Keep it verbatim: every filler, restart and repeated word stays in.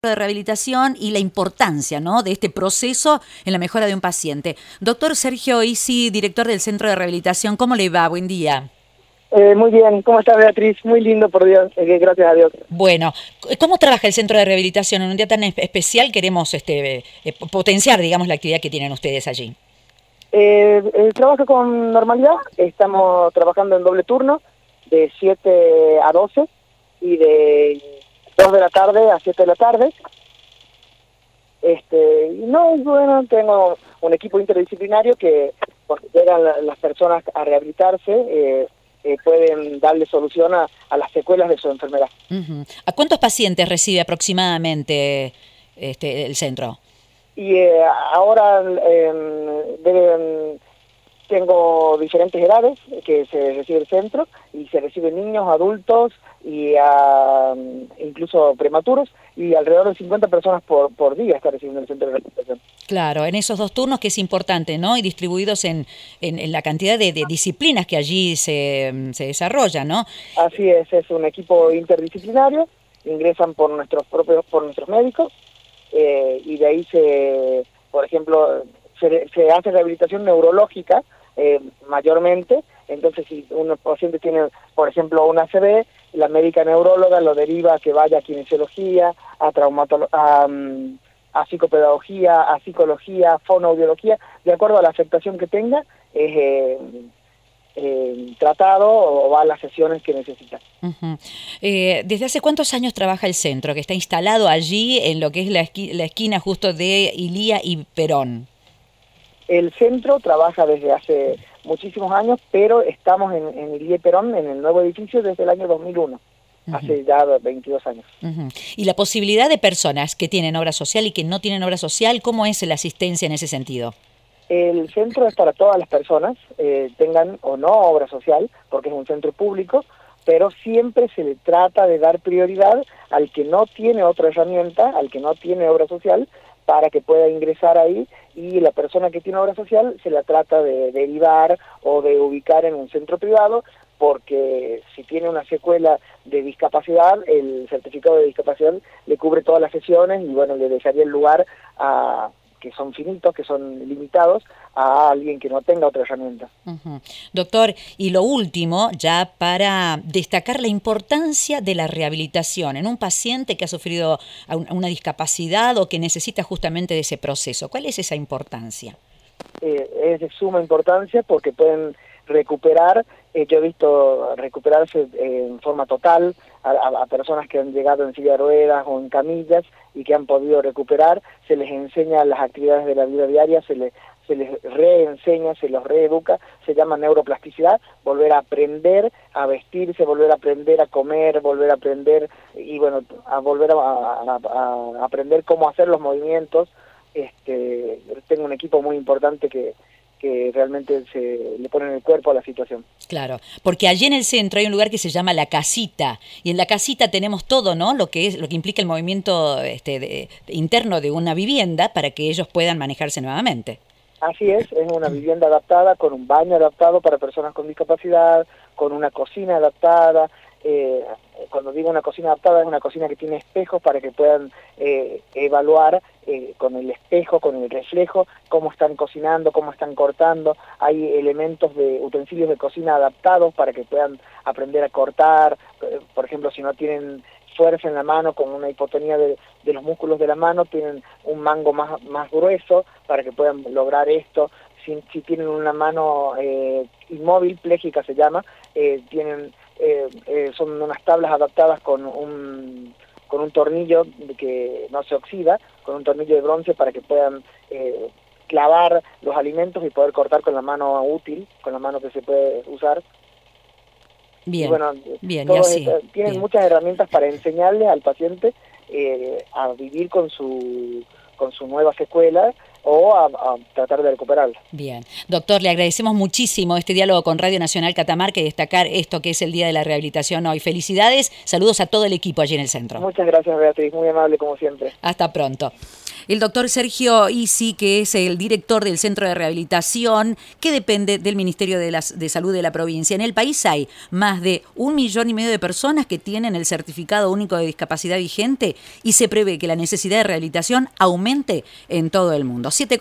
de rehabilitación y la importancia, ¿no?, de este proceso en la mejora de un paciente. Doctor Sergio Isi, director del Centro de Rehabilitación, ¿cómo le va? Buen día. Eh, muy bien, ¿cómo estás, Beatriz? Muy lindo, por Dios, eh, gracias a Dios. Bueno, ¿cómo trabaja el Centro de Rehabilitación? En un día tan especial queremos este, eh, potenciar, digamos, la actividad que tienen ustedes allí. Eh, el trabajo con normalidad, estamos trabajando en doble turno, de siete a doce y de dos de la tarde a siete de la tarde. Este, y no, bueno, tengo un equipo interdisciplinario que cuando llegan la, las personas a rehabilitarse, eh, eh, pueden darle solución a, a las secuelas de su enfermedad. Uh-huh. ¿A cuántos pacientes recibe aproximadamente este, el centro? Y eh, ahora eh, deben, tengo diferentes edades que se recibe el centro, y se reciben niños, adultos y uh, incluso prematuros, y alrededor de cincuenta personas por, por día está recibiendo el centro de rehabilitación. Claro, en esos dos turnos, que es importante, ¿no? Y distribuidos en, en, en la cantidad de, de disciplinas que allí se, se desarrollan, ¿no? Así es, es un equipo interdisciplinario, ingresan por nuestros propios, por nuestros médicos, eh, y de ahí se, por ejemplo, se, se hace rehabilitación neurológica eh, mayormente. Entonces, si un paciente tiene, por ejemplo, una A C V, la médica neuróloga lo deriva a que vaya a kinesiología, a traumatología, a, a psicopedagogía, a psicología, fonoaudiología, de acuerdo a la afectación que tenga, es eh, eh, tratado o va a las sesiones que necesita. Uh-huh. Eh, ¿Desde hace cuántos años trabaja el centro, que está instalado allí en lo que es la, esqui la esquina justo de Ilía y Perón? El centro trabaja desde hace muchísimos años, pero estamos en, en Ilía y Perón, en el nuevo edificio, desde el año dos mil uno. Uh-huh. Hace ya veintidós años. Uh-huh. Y la posibilidad de personas que tienen obra social y que no tienen obra social, ¿cómo es la asistencia en ese sentido? El centro es para todas las personas, eh, tengan o no obra social, porque es un centro público, pero siempre se le trata de dar prioridad al que no tiene otra herramienta, al que no tiene obra social, para que pueda ingresar ahí, y la persona que tiene obra social se la trata de derivar o de ubicar en un centro privado, porque si tiene una secuela de discapacidad, el certificado de discapacidad le cubre todas las sesiones y bueno, le dejaría el lugar a... que son finitos, que son limitados, a alguien que no tenga otra herramienta. Uh-huh. Doctor, y lo último, ya para destacar la importancia de la rehabilitación en un paciente que ha sufrido una discapacidad o que necesita justamente de ese proceso, ¿cuál es esa importancia? Eh, es de suma importancia porque pueden recuperar, eh, yo he visto recuperarse eh, en forma total a, a, a personas que han llegado en silla de ruedas o en camillas y que han podido recuperar. Se les enseña las actividades de la vida diaria, se les, se les reenseña, se los reeduca, se llama neuroplasticidad, volver a aprender a vestirse, volver a aprender a comer, volver a aprender y bueno, a volver a, a, a aprender cómo hacer los movimientos. Este, tengo un equipo muy importante que que realmente se le pone en el cuerpo a la situación. Claro, porque allí en el centro hay un lugar que se llama La Casita, y en La Casita tenemos todo, ¿no? Lo que es, lo que implica el movimiento este, de, de, interno de una vivienda para que ellos puedan manejarse nuevamente. Así es, es una vivienda adaptada, con un baño adaptado para personas con discapacidad, con una cocina adaptada. Eh, cuando digo una cocina adaptada, es una cocina que tiene espejos para que puedan eh, evaluar eh, con el espejo, con el reflejo, cómo están cocinando, cómo están cortando. Hay elementos de utensilios de cocina adaptados para que puedan aprender a cortar. Por ejemplo, si no tienen fuerza en la mano, con una hipotonía de, de los músculos de la mano, tienen un mango más, más grueso para que puedan lograr esto. Si, si tienen una mano eh, inmóvil, pléjica se llama, eh, tienen eh, eh, son unas tablas adaptadas con un con un tornillo que no se oxida, con un tornillo de bronce para que puedan eh, clavar los alimentos y poder cortar con la mano útil, con la mano que se puede usar. Bien, y bueno, bien, todos y así, estos, tienen bien. muchas herramientas para enseñarle al paciente eh, a vivir con su con su nueva secuela o a, a tratar de recuperarla. Bien. Doctor, le agradecemos muchísimo este diálogo con Radio Nacional Catamarca y destacar esto que es el Día de la Rehabilitación hoy. Felicidades, saludos a todo el equipo allí en el centro. Muchas gracias, Beatriz, muy amable como siempre. Hasta pronto. El doctor Sergio Isi, que es el director del Centro de Rehabilitación, que depende del Ministerio de, las, de Salud de la provincia. En el país hay más de un millón y medio de personas que tienen el certificado único de discapacidad vigente y se prevé que la necesidad de rehabilitación aumente en todo el mundo. Siete